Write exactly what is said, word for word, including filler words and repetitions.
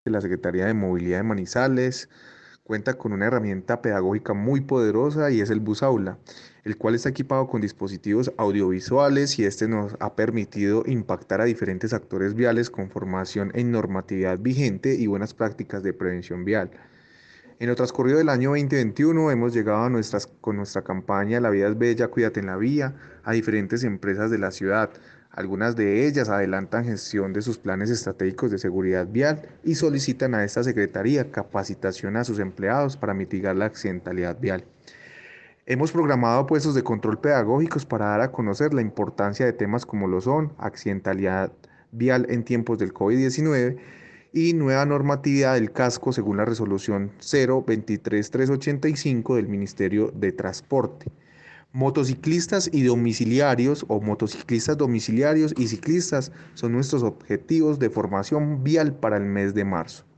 La Secretaría de Movilidad de Manizales cuenta con una herramienta pedagógica muy poderosa y es el Bus Aula, el cual está equipado con dispositivos audiovisuales y este nos ha permitido impactar a diferentes actores viales con formación en normatividad vigente y buenas prácticas de prevención vial. En el transcurrido del año dos mil veintiuno hemos llegado a nuestras, con nuestra campaña La vida es bella, cuídate en la vía a diferentes empresas de la ciudad. Algunas de ellas adelantan gestión de sus planes estratégicos de seguridad vial y solicitan a esta secretaría capacitación a sus empleados para mitigar la accidentalidad vial. Hemos programado puestos de control pedagógicos para dar a conocer la importancia de temas como lo son accidentalidad vial en tiempos del COVID diecinueve y nueva normatividad del casco según la resolución cero veintitrés trescientos ochenta y cinco del Ministerio de Transporte. Motociclistas y domiciliarios o motociclistas domiciliarios y ciclistas son nuestros objetivos de formación vial para el mes de marzo.